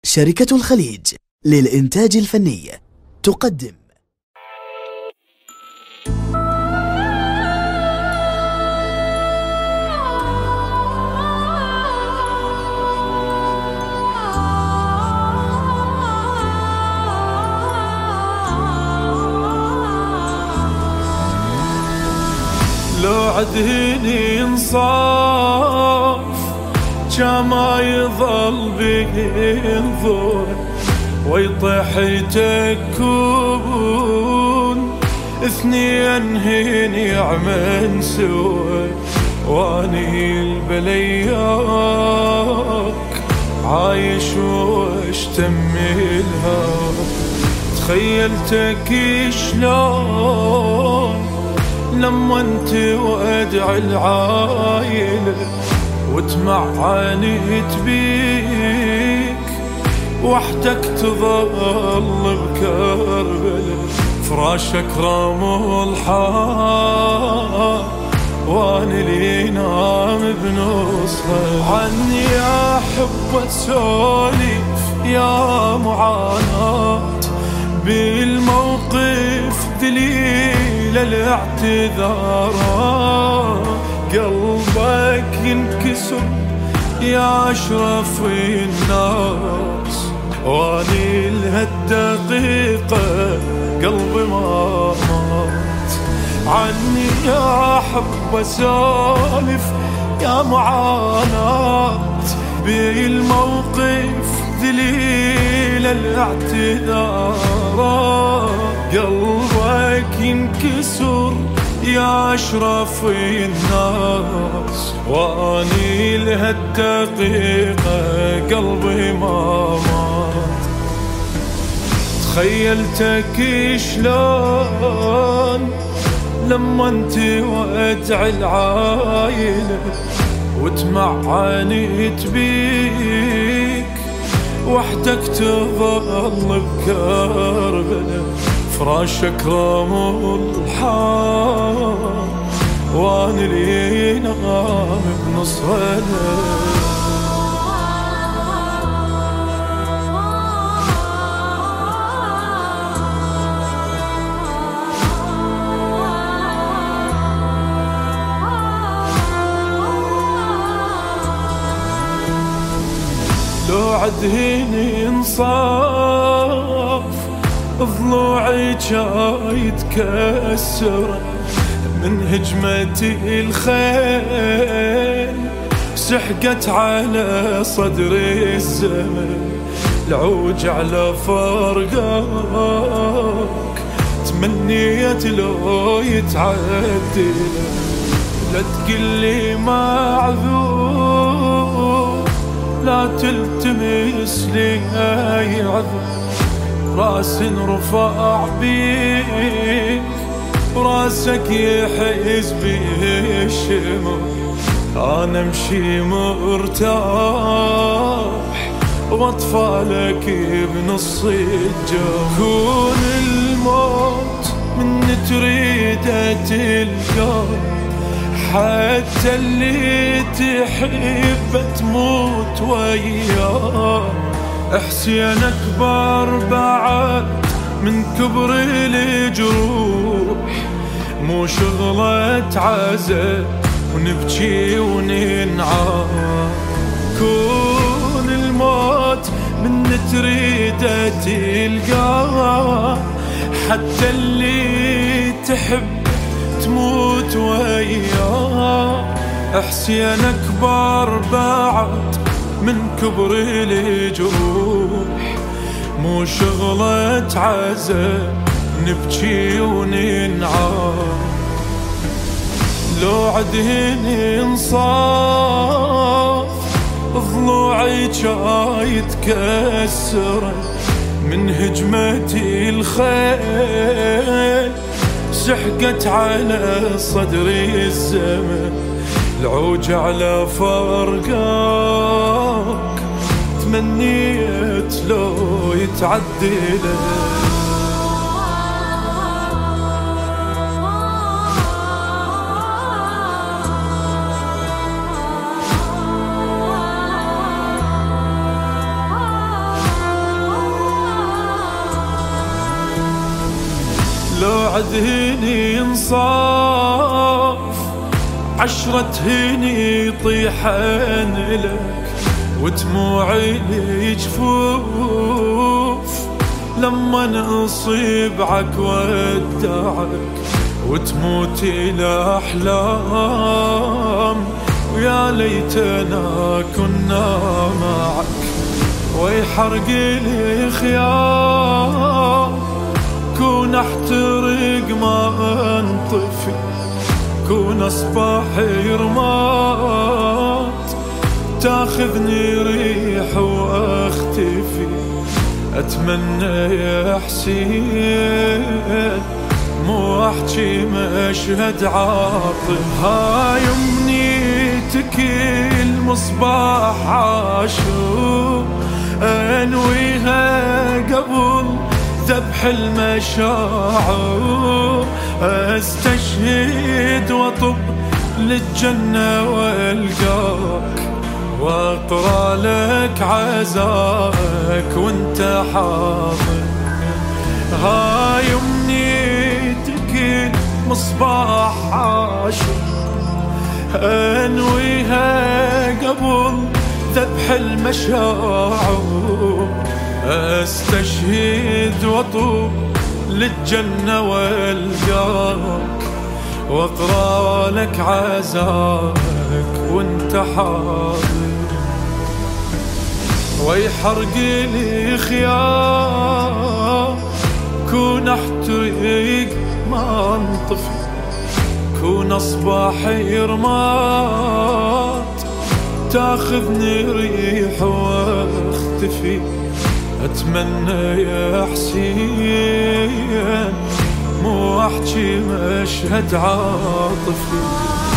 شركة الخليج للإنتاج الفني تقدم لو عدهني انصاف كما يظل بينظر ويطيح يتكون اثنين هين يعمل سوا واني البلياك عايش واشتم الهوى تخيلتك شلون لما انت وادع العايلة وتمعنت بيك وحدك تظل بكربلة فراشك رمل حار وانا اللي نام بنصها عني احب اسولف يا معاناة بالموقف دليل الاعتذار قلبك ينكسر يا أشرف الناس واني لهالدقيقة قلبي ما مات عني يا حب أسولف يا معاناة بالموقف ذليل الاعتذار قلبك ينكسر يا أشرف الناس واني لهالدقيقة قلبي ما مات تخيلتك شلون لما انت وادع العايلة وتمعنت بيك وحدك تظل بكربلة فراشك رمل حار وانا اللي نام بنصها لو عدهني انصاف ضلوعي جاي يتكسر من هجمة الخيل سحقت على صدري الزمن العوج على فرقك تمنيت لو يتعدل لا تقلي معذور لا تلتمس لي اي عذر راس رفع بيك وراسك يحيز بيه الشمر انا امشي مرتاح واطفالك بنص الجو كون الموت من تريده تلقاه حتى اللي تحب تموت وياه حسين أكبر بعد من كبر الجروح مو شغلة عزا ونبكي وننعى كون الموت من تريده تلقاه حتى اللي تحب تموت وياه حسين أكبر بعد من كبر الجروح مو شغلة عزا نبكي وننعى لو عدهني انصاف ضلوعي جاي يتكسر من هجمة الخيل سحقت على صدري الزمن العوج على فرقك تمنيت لو يتعدل بعد هني انصاف، عشرة هني طيحن لك ودموعي لي جفوف، لما نصيبعك ودعك وتموت الأحلام، ويا ليتنا كنا معك ويحرق لي خيام، كون احترق ما انطفي، كون اصبحي رماد، تاخذني ريح واختفي، اتمنى يا حسين مو احكي مشهد عاطف. هاي امنيتك المصباح عاشور، انويها قبل ذبح المشاعر، استشهد واطب للجنة والقاك، واقرا لك عزاك وانت حاضر. هاي امنيتك مصباح عاشور، انويها قبل ذبح المشاعر، استشهد واطوب للجنة والقاك، واقرا لك عزاك وانت حاضر. ويحرق لي خيام، كون احترق ما انطفي، كون اصبحي رماد، تاخذني ريح واختفي، اتمنى يا حسين مو احكي مشهد عاطفي.